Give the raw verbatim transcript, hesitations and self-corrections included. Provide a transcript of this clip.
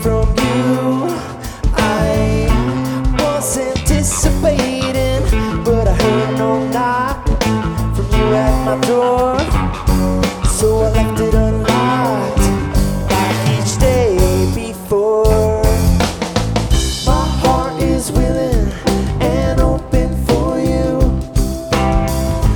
from you. I was anticipating, but I heard no knock from you at my door. So I left